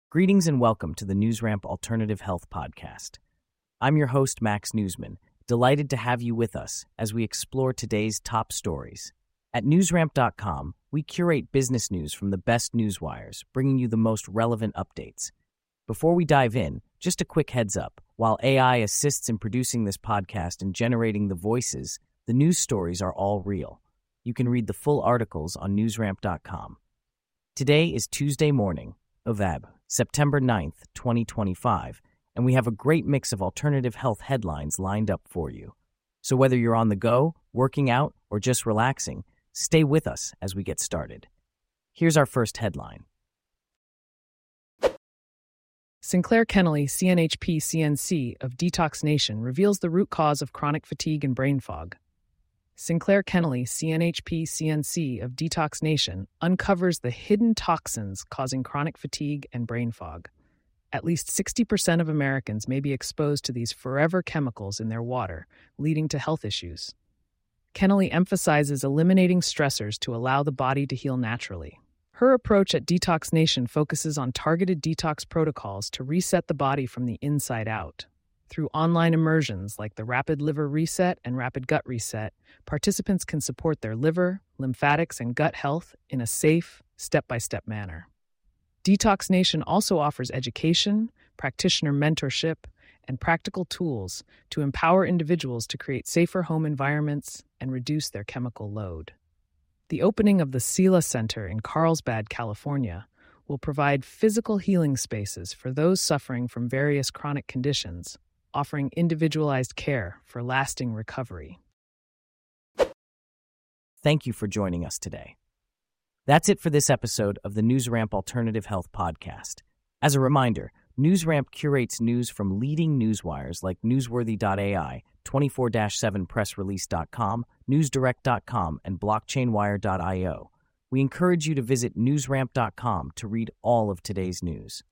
Greetings and welcome to the NewsRamp Alternative Health Podcast. I'm your host, Max Newsman, delighted to have you with us as we explore today's top stories. At newsramp.com, we curate business news from the best newswires, bringing you the most relevant updates. Before we dive in, just a quick heads up. While AI assists in producing this podcast and generating the voices, the news stories are all real. You can read the full articles on newsramp.com. Today is Tuesday morning, Ovab, September 9th, 2025, and we have a great mix of alternative health headlines lined up for you. So whether you're on the go, working out, or just relaxing, stay with us as we get started. Here's our first headline. Sinclair Kennelly, CNHP CNC of Detox Nation reveals the root cause of chronic fatigue and brain fog. Sinclair Kennelly, CNHP CNC of Detox Nation uncovers the hidden toxins causing chronic fatigue and brain fog. At least 60% of Americans may be exposed to these forever chemicals in their water, leading to health issues. Kennelly emphasizes eliminating stressors to allow the body to heal naturally. Her approach at Detox Nation focuses on targeted detox protocols to reset the body from the inside out. Through online immersions like the Rapid Liver Reset and Rapid Gut Reset, participants can support their liver, lymphatics, and gut health in a safe, step-by-step manner. Detox Nation also offers education, practitioner mentorship, and practical tools to empower individuals to create safer home environments and reduce their chemical load. The opening of the Sela Center in Carlsbad, California, will provide physical healing spaces for those suffering from various chronic conditions, offering individualized care for lasting recovery. Thank you for joining us today. That's it for this episode of the NewsRamp Alternative Health Podcast. As a reminder, NewsRamp curates news from leading newswires like Newsworthy.ai, 24/7pressrelease.com, NewsDirect.com, and BlockchainWire.io. We encourage you to visit newsramp.com to read all of today's news.